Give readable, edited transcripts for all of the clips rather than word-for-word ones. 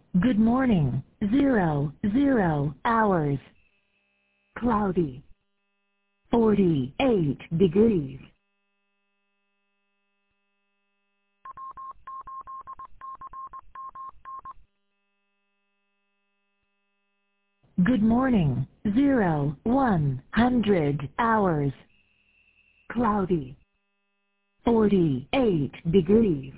Good morning. 00 hours. Cloudy. 48 degrees. Good morning. 100 hours. Cloudy. 48 degrees.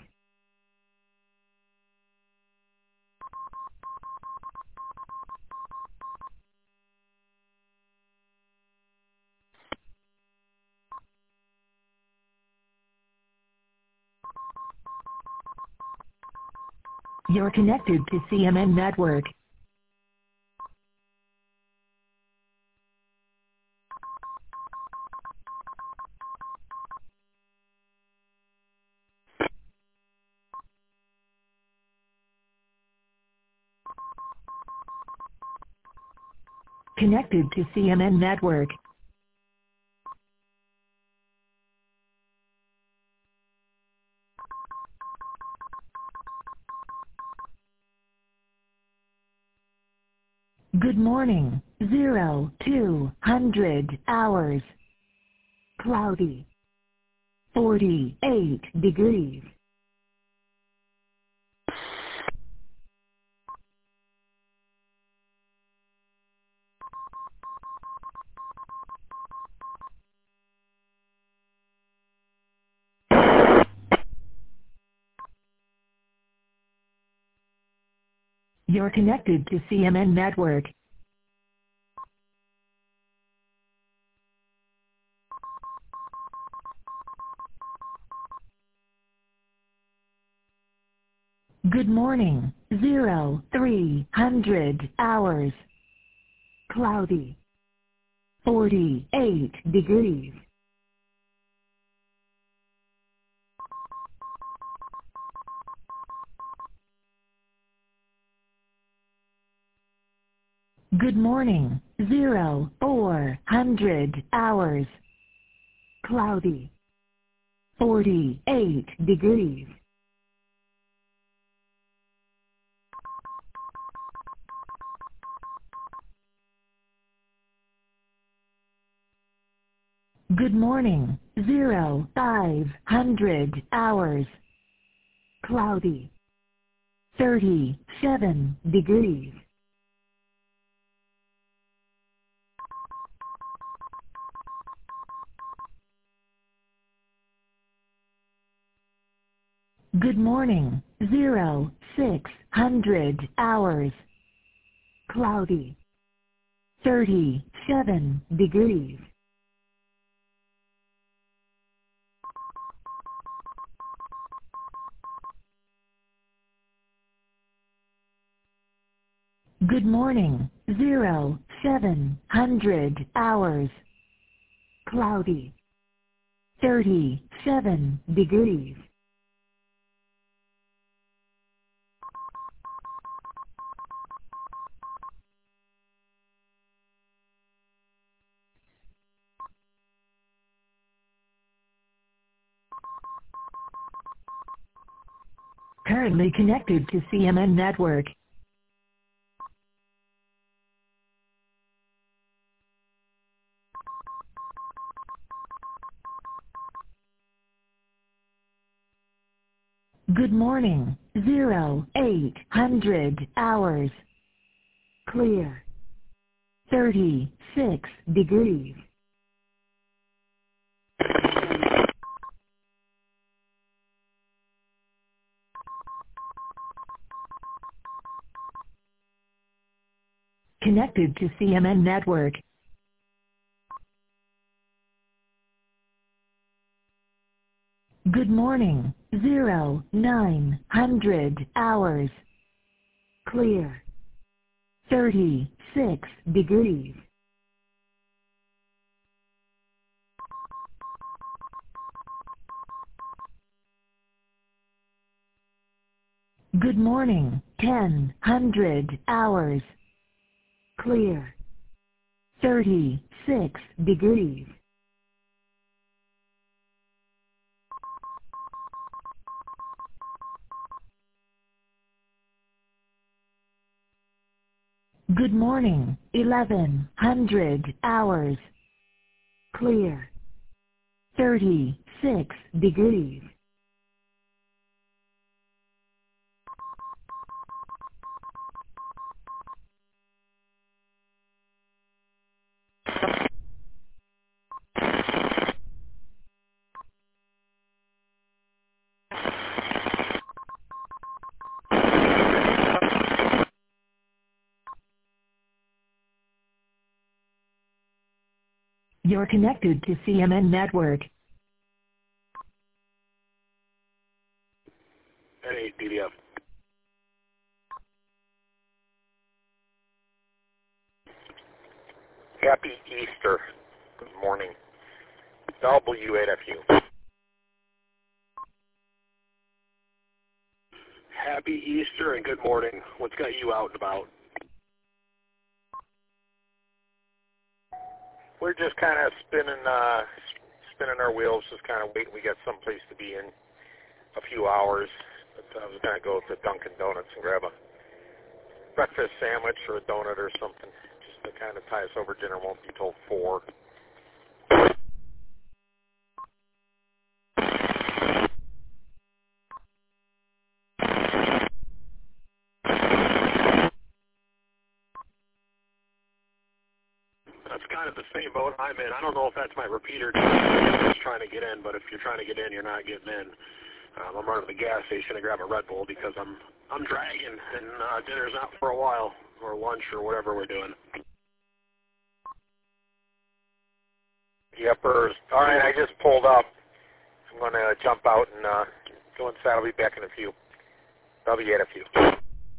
You're connected to CMN Network. Connected to CMN Network. Good morning. 200 hours. Cloudy. 48 degrees. You're connected to CMN Network. Good morning. 300 hours. Cloudy. 48 degrees. Good morning. 400 hours. Cloudy. 48 degrees. Good morning. 500 hours. Cloudy. 37 degrees. Good morning. 600 hours. Cloudy. 37 degrees. Good morning. 700 hours. Cloudy. 37 degrees. Currently connected to CMN Network. Good morning. 800 hours. Clear. 36 degrees. Connected to CMN Network. Good morning. 900 hours. Clear. 36 degrees. Good morning. 1000 hours. Clear. 36 degrees. Good morning, 1100 hours. Clear. 36 degrees. You're connected to CMN Network. N8 DDF. Happy Easter. Good morning. W8FU. Happy Easter and good morning. What's got you out and about? We're just kind of spinning our wheels, just kind of waiting. We got someplace to be in a few hours. But I was going to go to Dunkin' Donuts and grab a breakfast sandwich or a donut or something, just to kind of tie us over. Dinner won't be till 4. That's kind of the same boat I'm in. I don't know if that's my repeater just trying to get in, but if you're trying to get in, you're not getting in. I'm running to the gas station to grab a Red Bull because I'm dragging, and dinner's not for a while, or lunch, or whatever we're doing. Yepers. All right, I just pulled up. I'm going to jump out and go inside. I'll be back in a few. W8FU.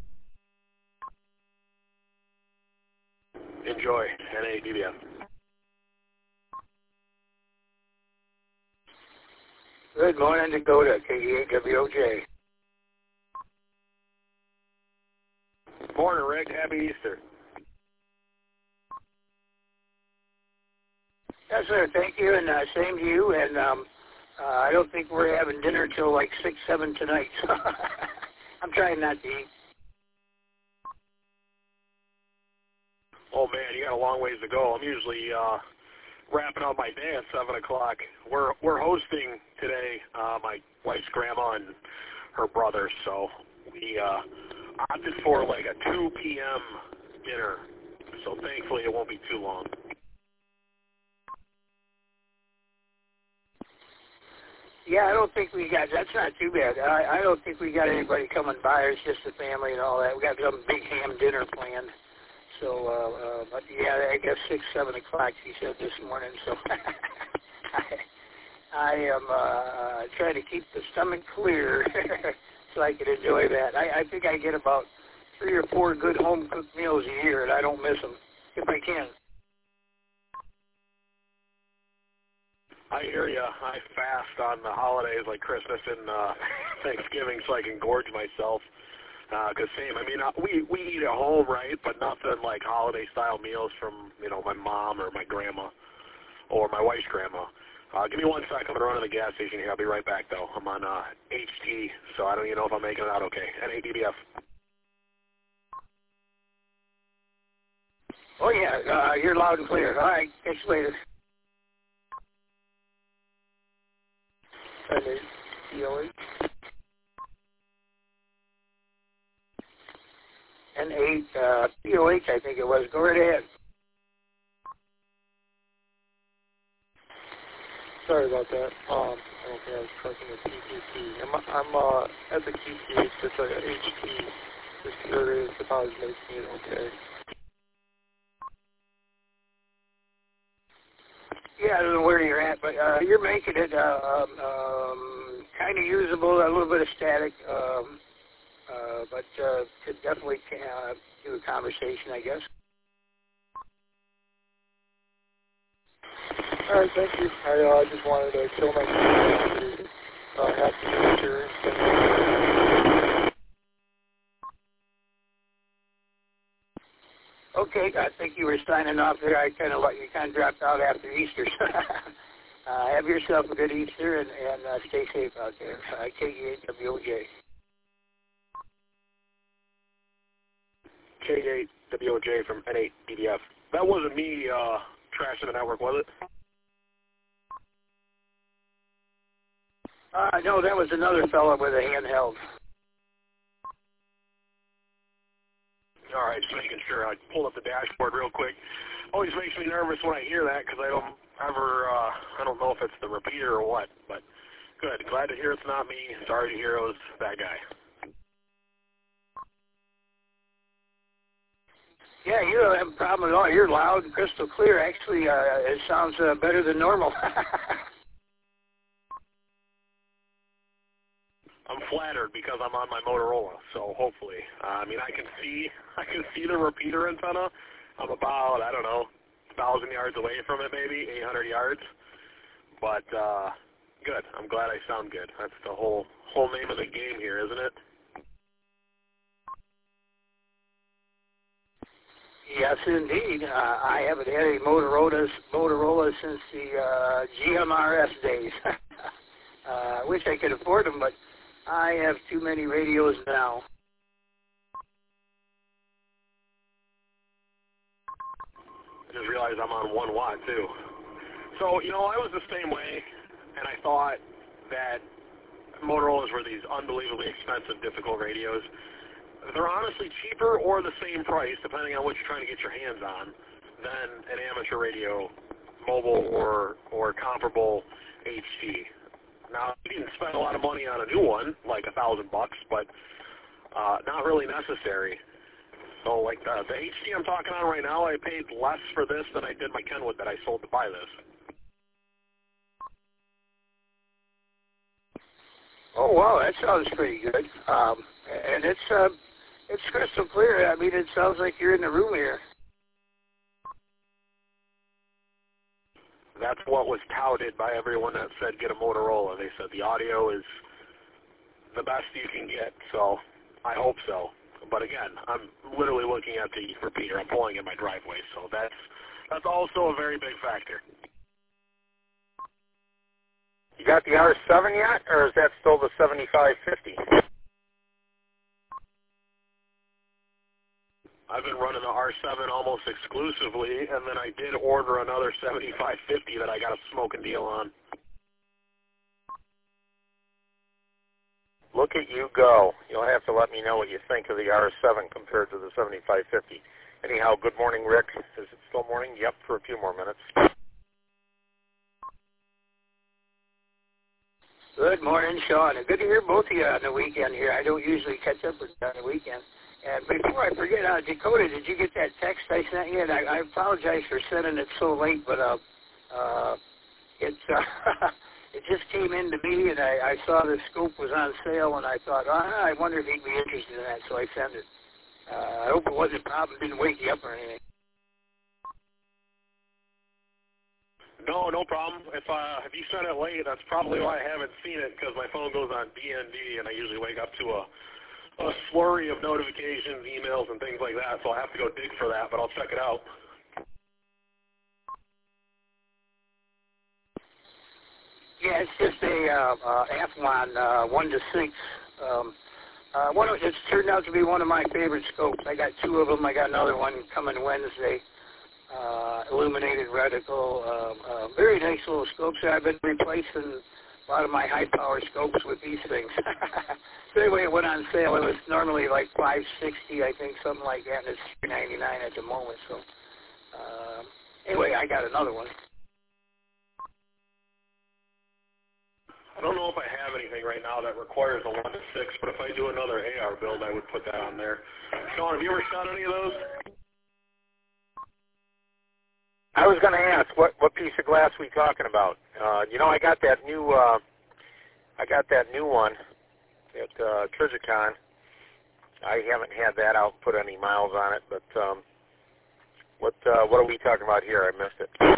Enjoy. N8 DDF. Good morning, Dakota. KE8WOJ. Morning, Rick. Happy Easter. Yes, sir. Thank you, and same to you. And I don't think we're having dinner till like 6, 7 tonight. So I'm trying not to eat. Oh man, you got a long ways to go. I'm usually wrapping up my day at 7 o'clock. We're hosting today my wife's grandma and her brother, so we opted for like a 2 p.m. dinner. So thankfully it won't be too long. Yeah, I don't think we got, that's not too bad. I don't think we got anybody coming by. It's just the family and all that. We got some big ham dinner planned. So, but yeah, I guess 6, 7 o'clock, she said this morning. So I am trying to keep the stomach clear so I can enjoy that. I think I get about 3 or 4 good home-cooked meals a year, and I don't miss them if I can. I hear you. I fast on the holidays like Christmas and Thanksgiving so I can gorge myself. Because same, I mean, we eat at home, right? But nothing like holiday-style meals from, my mom or my grandma or my wife's grandma. Give me 1 second. I'm going to run to the gas station here. I'll be right back, though. I'm on HT, so I don't even know if I'm making it out okay. N8 DDF. Oh, yeah, you're loud and clear. All right, catch you later. N8 DOH. N8 POH, I think it was. Go right ahead. Sorry about that. I don't think I was pressing the PPT. I'm at the QTH, it's like an HT. Just curious if I was making it okay. Yeah, I don't know where you're at, but you're making it kind of usable, a little bit of static, but could definitely do a conversation, I guess. All right, thank you. I just wanted to kill my curiosity. Happy Easter. Okay, I think you were signing off there. I kind of dropped out after Easter. Have yourself a good Easter and stay safe out there. KE8WOJ. K8WOJ from N8DDF. That wasn't me trashing the network, was it? No, that was another fellow with a handheld. All right, just making sure. I pulled up the dashboard real quick. Always makes me nervous when I hear that because I don't know if it's the repeater or what, but good. Glad to hear it's not me. Sorry to hear it was that guy. Yeah, you don't have a problem at all. You're loud and crystal clear. Actually, it sounds better than normal. I'm flattered because I'm on my Motorola, so hopefully. I mean, I can see the repeater antenna. I'm about, 1,000 yards away from it, maybe 800 yards. But good. I'm glad I sound good. That's the whole name of the game here, isn't it? Yes, indeed. I haven't had a Motorola since the GMRS days. I wish I could afford them, but I have too many radios now. I just realized I'm on 1 watt, too. So, I was the same way, and I thought that Motorola's were these unbelievably expensive, difficult radios. They're honestly cheaper or the same price, depending on what you're trying to get your hands on, than an amateur radio, mobile or comparable HT. Now, you didn't spend a lot of money on a new one, like $1,000, but not really necessary. So, like the HT I'm talking on right now, I paid less for this than I did my Kenwood that I sold to buy this. Oh, wow, that sounds pretty good. And it's crystal clear. I mean, it sounds like you're in the room here. That's what was touted by everyone that said get a Motorola. They said the audio is the best you can get, so I hope so. But again, I'm literally looking at the repeater. I'm pulling in my driveway, so that's also a very big factor. You got the R7 yet, or is that still the 7550? I've been running the R7 almost exclusively, and then I did order another 7550 that I got a smoking deal on. Look at you go. You'll have to let me know what you think of the R7 compared to the 7550. Anyhow, good morning, Rick. Is it still morning? Yep, for a few more minutes. Good morning, Sean. Good to hear both of you on the weekend here. I don't usually catch up with you on the weekend. And before I forget, Dakota, did you get that text I sent you? And I apologize for sending it so late, but it just came in to me, and I saw the scope was on sale, and I thought, I wonder if he'd be interested in that, so I sent it. I hope it wasn't a problem, didn't wake you up or anything. No problem. If you sent it late, that's probably why I haven't seen it, because my phone goes on DND, and I usually wake up to a flurry of notifications, emails, and things like that, so I'll have to go dig for that, but I'll check it out. Yeah, it's just a Athlon 1 to 6. It's turned out to be one of my favorite scopes. I got 2 of them. I got another one coming Wednesday. Illuminated reticle. Very nice little scopes. I've been replacing a lot of my high-power scopes with these things. So anyway, it went on sale. It was normally like $560, I think, something like that, and it's $399 at the moment. So anyway, I got another one. I don't know if I have anything right now that requires a 1 to 6, but if I do another AR build, I would put that on there. Sean, have you ever shot any of those? I was going to ask, what piece of glass we talking about? I got that new one at Trijicon. I haven't had that out and put any miles on it, but what are we talking about here? I missed it.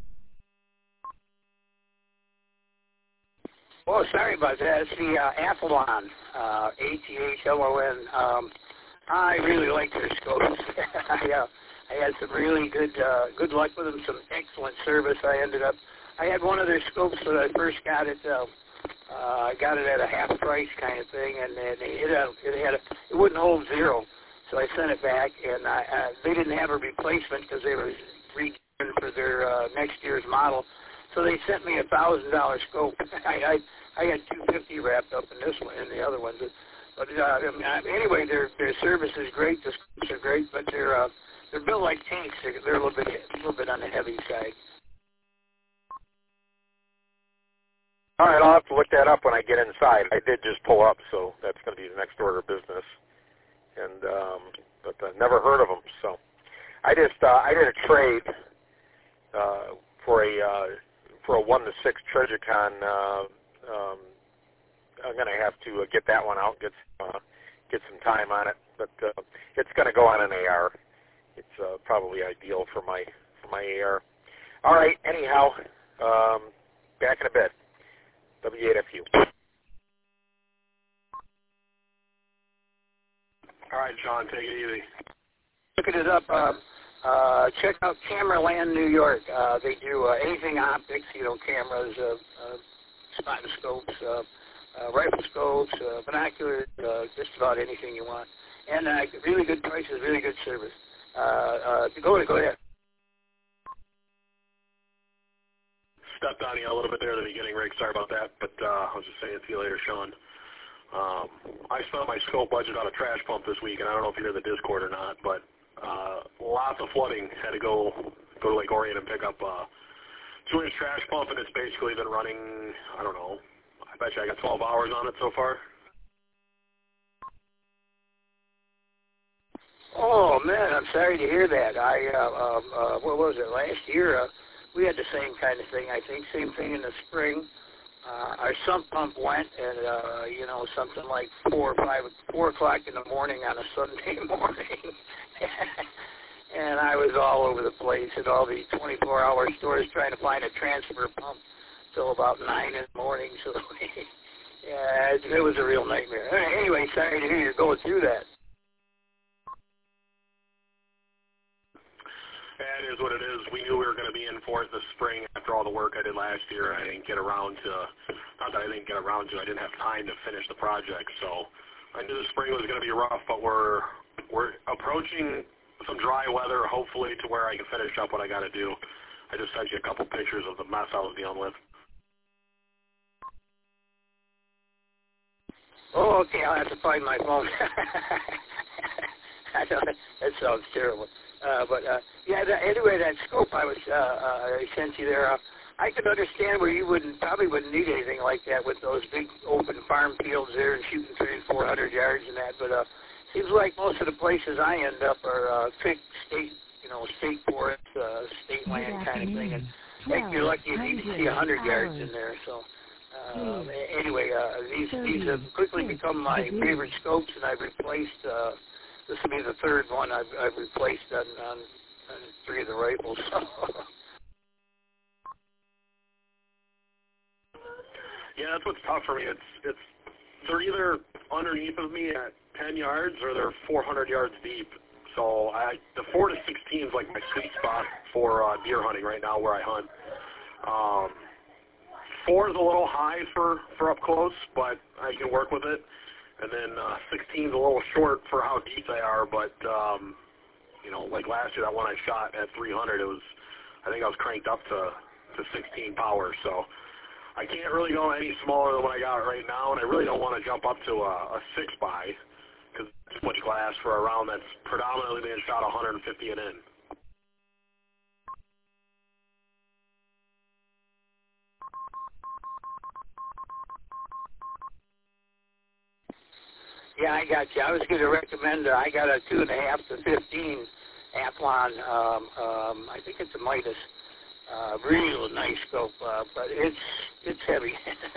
Oh, sorry about that. It's the Athlon, ATHLON. I really like their scopes. I had some really good luck with them, some excellent service. I had one of their scopes when I first got it. I got it at a half price kind of thing, and it wouldn't hold zero. So I sent it back, and they didn't have a replacement because they were redoing for their next year's model. So they sent me a $1,000 scope. I had $250 wrapped up in this one and the other one. But anyway, their service is great. The scopes are great, but they're built like tanks. They're a little bit on the heavy side. All right, I'll have to look that up when I get inside. I did just pull up, so that's going to be the next order of business. And but never heard of them. So I did a trade for a 1-6 Trijicon. I'm going to have to get that one out, get some time on it. But it's going to go on an AR. It's probably ideal for my AR. All right. Anyhow, back in a bit. W8FU. All right, Sean, take it easy. Looking it up, check out Cameraland, New York. They do anything optics, cameras, spotting scopes, rifle scopes, binoculars, just about anything you want. And really good prices, really good service. Go ahead. Stepped on you a little bit there at the beginning, Rick. Sorry about that, but I was just saying, see you later, Sean. I spent my scope budget on a trash pump this week, and I don't know if you're in the Discord or not, but lots of flooding. Had to go to Lake Orion and pick up a 2-inch trash pump, and it's basically been running, I don't know, I bet you I got 12 hours on it so far. Oh, man, I'm sorry to hear that. What was it, last year, we had the same kind of thing, I think, same thing in the spring. Our sump pump went, and something like 4 o'clock in the morning on a Sunday morning, and I was all over the place at all these 24-hour stores trying to find a transfer pump till about 9 in the morning. So, yeah, it was a real nightmare. Anyway, sorry to hear you're going through that. It is what it is. We knew we were going to be in for it this spring after all the work I did last year. I didn't get around to, not that I didn't get around to, I didn't have time to finish the project. So I knew the spring was going to be rough, but we're approaching some dry weather, hopefully, to where I can finish up what I got to do. I just sent you a couple pictures of the mess I was dealing with. Oh, okay, I'll have to find my phone. I know, that sounds terrible. Anyway, that scope I sent you there, I could understand where you probably wouldn't need anything like that with those big open farm fields there and shooting 300 and 400 yards and that. But seems like most of the places I end up are state forests, state land kind of thing. And if you're lucky, you can see 100 yards in there. So anyway, these have quickly become my favorite scopes, and I've replaced. This will be the third one I've replaced on 3 of the rifles. Yeah, that's what's tough for me. It's they're either underneath of me at 10 yards or they're 400 yards deep. So the 4 to 16 is like my sweet spot for deer hunting right now where I hunt. 4 is a little high for up close, but I can work with it. And then 16 is a little short for how deep they are, but, like last year, that one I shot at 300, I think I was cranked up to 16 power, so I can't really go any smaller than what I got right now, and I really don't want to jump up to a 6x, because it's too much glass for a round that's predominantly being shot 150 and in. Yeah, I got you. I was going to recommend, I got a 2.5 to 15 Athlon. I think it's a Midas. Real nice scope, but it's heavy.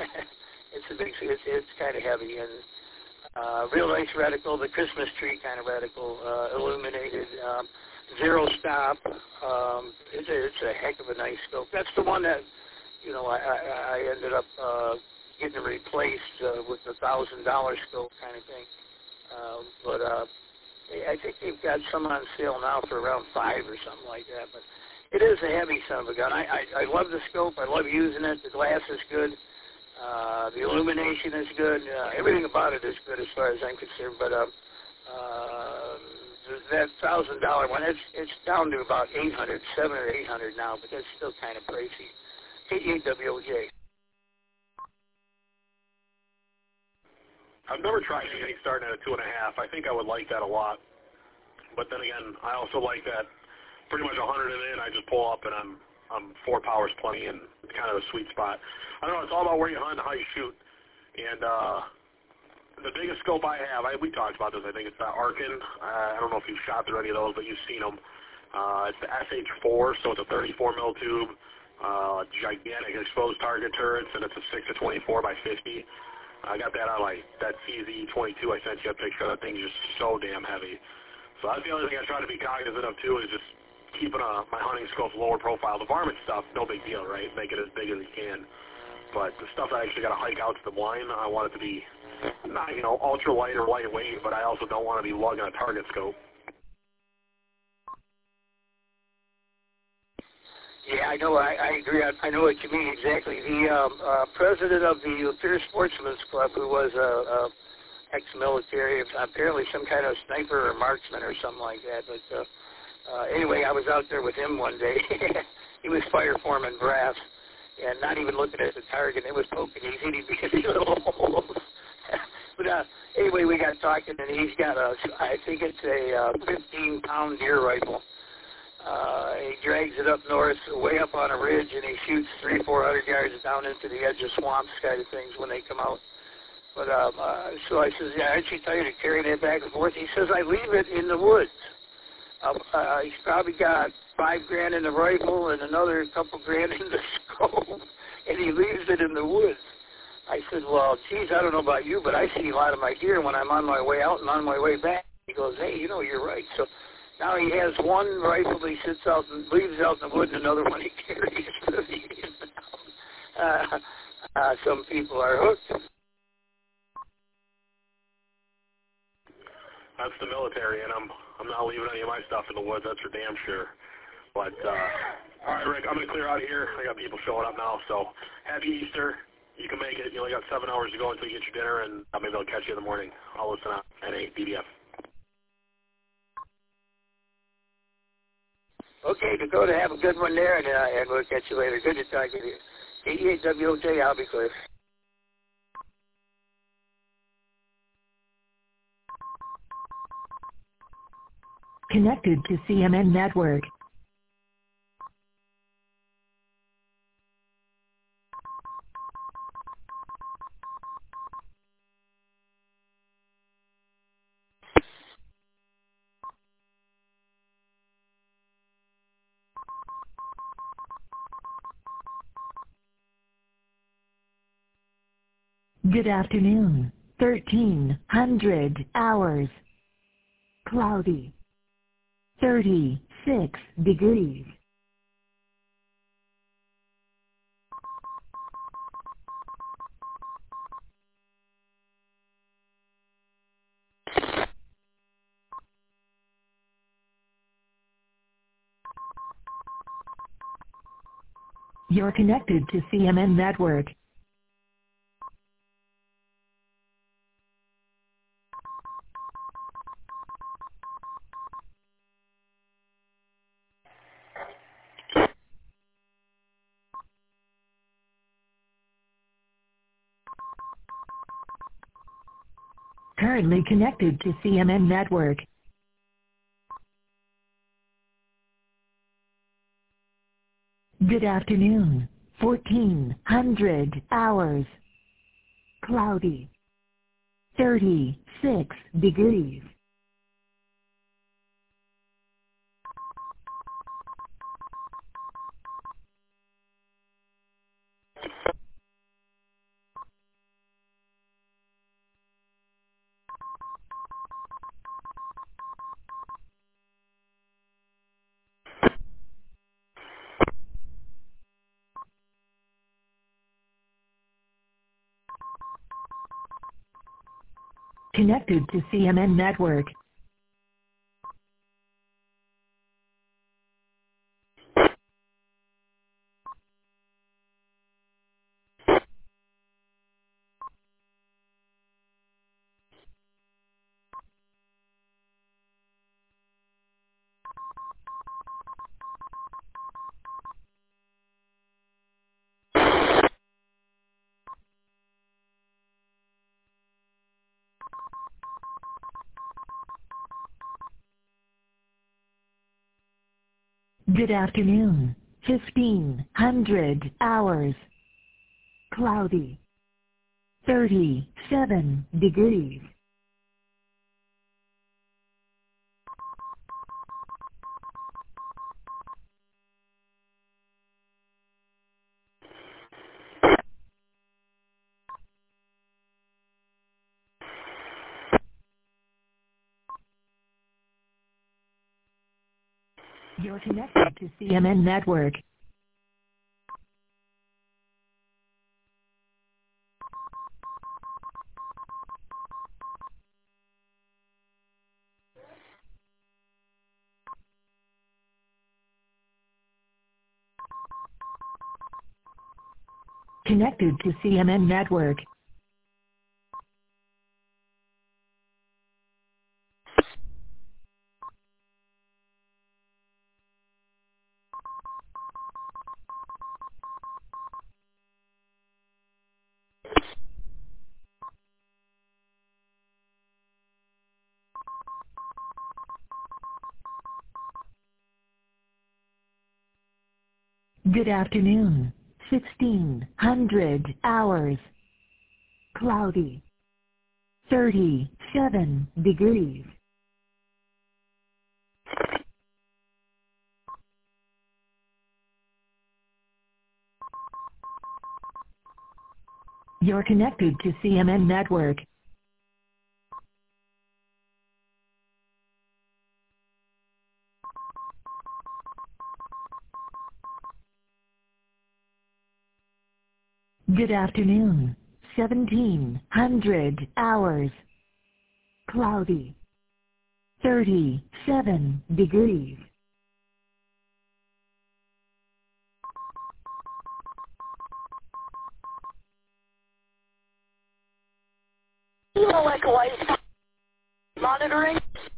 It's kind of heavy, and real nice reticle, the Christmas tree kind of reticle, illuminated, zero stop. It's a heck of a nice scope. That's the one that I ended up getting replaced with the $1,000 scope kind of thing. But I think they've got some on sale now for around $5 or something like that. But it is a heavy son of a gun. I love the scope. I love using it. The glass is good. The illumination is good. Everything about it is good as far as I'm concerned. But that $1,000 one, it's down to about 800, 700 or 800 now, but that's still kind of pricey. 88WOJ. I've never tried anything starting at a 2.5. I think I would like that a lot. But then again, I also like that pretty much 100 and in, I just pull up and I'm 4 powers plenty, and it's kind of a sweet spot. I don't know, it's all about where you hunt and how you shoot. And the biggest scope I have, we talked about this, I think it's the Arkin. I don't know if you've shot through any of those, but you've seen them. It's the SH4, so it's a 34 mil tube, gigantic exposed target turrets, and it's a 6 to 24 by 50. I got that on that CZ22 I sent you a picture. That thing's just so damn heavy. So that's the other thing I try to be cognizant of too, is just keeping my hunting scopes lower profile. The varmint stuff, no big deal, right? Make it as big as you can. But the stuff that I actually got to hike out to the blind, I want it to be not, ultra light or lightweight, but I also don't want to be lugging a target scope. Yeah, I know. I agree. I know what you mean exactly. The president of the Pure Sportsman's Club, who was ex-military, apparently some kind of sniper or marksman or something like that. But anyway, I was out there with him one day. He was fire foreman brass, and not even looking at the target. It was poking these little holes. But anyway, we got talking, and he's got I think it's a 15-pound deer rifle. He drags it up north, way up on a ridge, and he shoots 300-400 yards down into the edge of swamps kind of things when they come out. But so I says, yeah, aren't you tired of carrying it back and forth? He says, I leave it in the woods. He's probably got $5,000 in the rifle and another couple grand in the scope, and he leaves it in the woods. I said, well, geez, I don't know about you, but I see a lot of my deer when I'm on my way out and on my way back. He goes, hey, you're right. So now he has one rifle he sits out and leaves out in the woods, and another one he carries to the some people are hooked. That's the military, and I'm not leaving any of my stuff in the woods. That's for damn sure. But all right, Rick, I'm gonna clear out of here. I got people showing up now, so happy Easter. You can make it. You only got 7 hours to go until you get your dinner, and maybe I'll catch you in the morning. I'll listen out. NA BDF. Okay, Dakota, have a good one there, and we'll catch you later. Good to talk to you. 88WOJ, I'll be clear. Connected to CMN Network. Good afternoon. 1300 hours. Cloudy. 36 degrees. You're connected to CMN Network. Currently connected to CMN Network. Good afternoon. 1400 hours. Cloudy. 36 degrees. Connected to CMN Network. Good afternoon. 1500 hours. Cloudy. 37 degrees. You're connected to CMN Network. Connected to CMN Network. Good afternoon. 1600 hours. Cloudy. 37 degrees. You're connected to CMN Network. Good afternoon. 1700 hours. Cloudy. 37 degrees. You know, like light monitoring?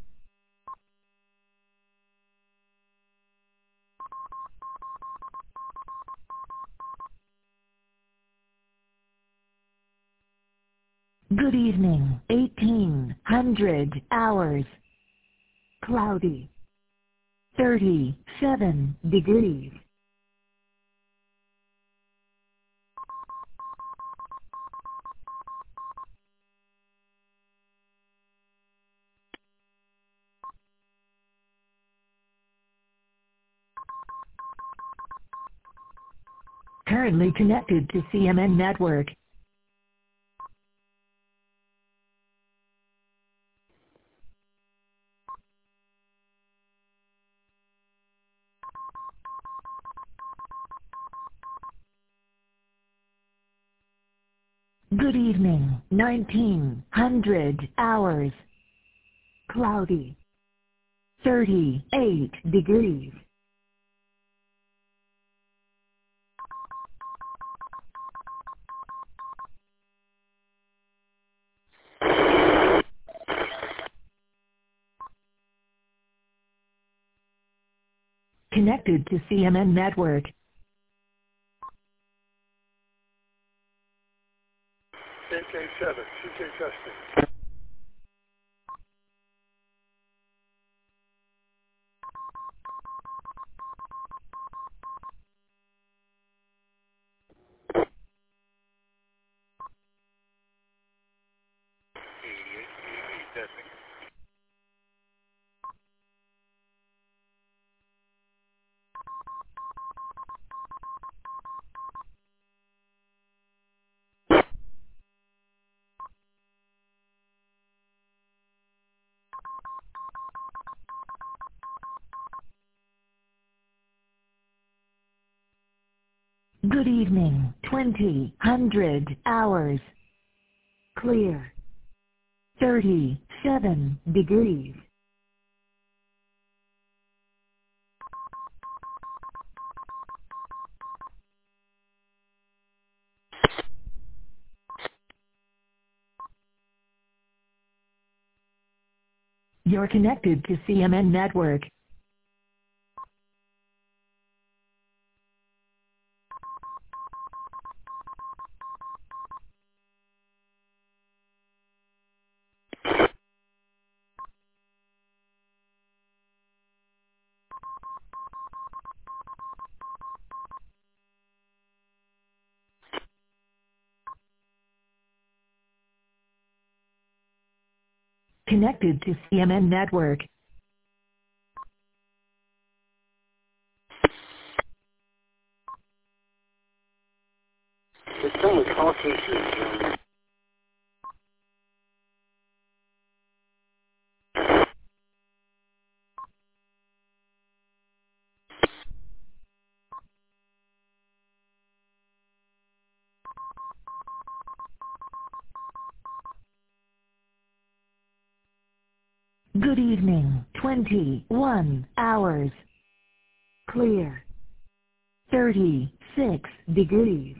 Good evening. 1800 hours. Cloudy. 37 degrees. Currently connected to CMN Network. Good evening. 1900 hours. Cloudy. 38 degrees. Connected to CMN Network. AK7, CK testing. Good evening. 2000 hours. Clear. 37 degrees. You're connected to CMN Network. Connected to CMN Network. There's someone talking to you. Good evening. 21 hours. Clear. 36 degrees.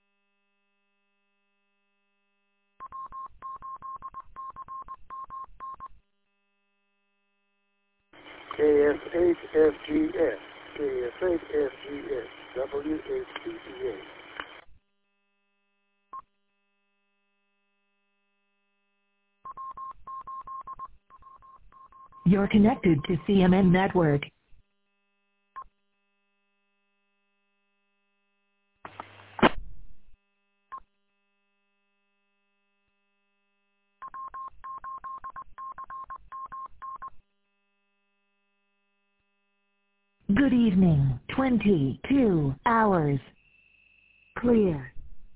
KSHFGS, KSHFGS, WHCPA. You're connected to CMN Network. Good evening. 22 hours. Clear.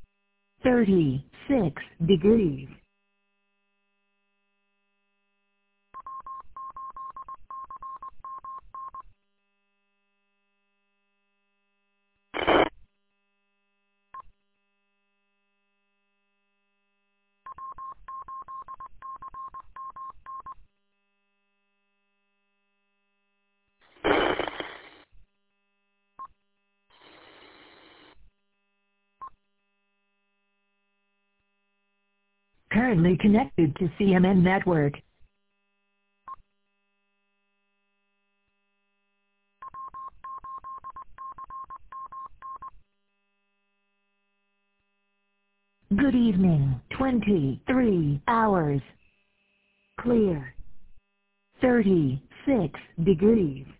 36 degrees. Currently connected to CMN Network. Good evening. 23 hours. Clear. 36 degrees.